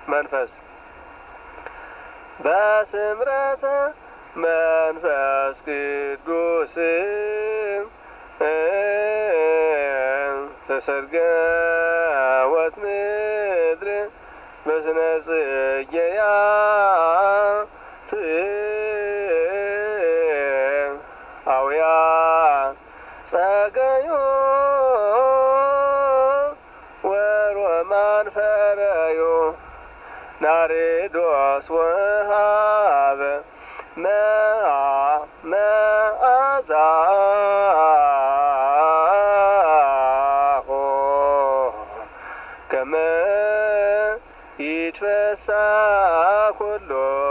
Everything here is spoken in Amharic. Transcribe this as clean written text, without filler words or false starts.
መንፈስ በስምረተ መንፈስ ቅዱስ ተሰርገወት ምድር በስነ ጽጌያት አውያ ጸገዮ ወሮማን ፈረዮ ናርዶስ ወሃበ መዓዛሆ ከመ ይትፈሳ ኩሎ